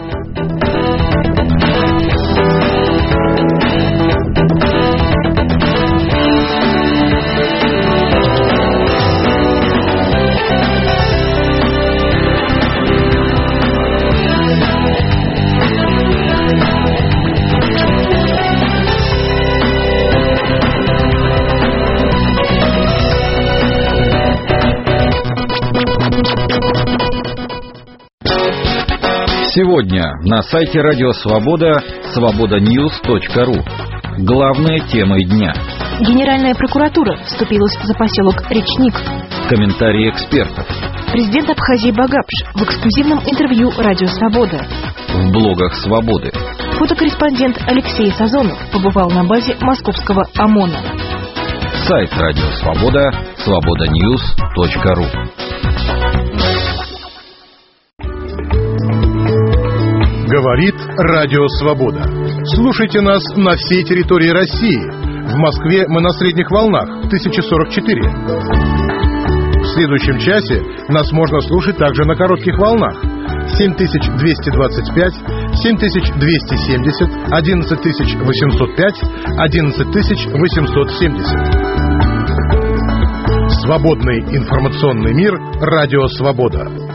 Сегодня на сайте Радио Свобода свободаньюз.ру. Главные темы дня. Генеральная прокуратура вступилась за поселок Речник. Комментарии экспертов. Президент Абхазии Багапш в эксклюзивном интервью Радио Свобода. В блогах Свободы. Фотокорреспондент Алексей Сазонов побывал на базе московского ОМОНа. Сайт Радио Свобода свободаньюз.ру. Говорит Радио Свобода. Слушайте нас на всей территории России. В Москве мы на средних волнах 1044. В следующем часе нас можно слушать также на коротких волнах 7225, 7270, 11805, 11870. Свободный информационный мир. Радио Свобода.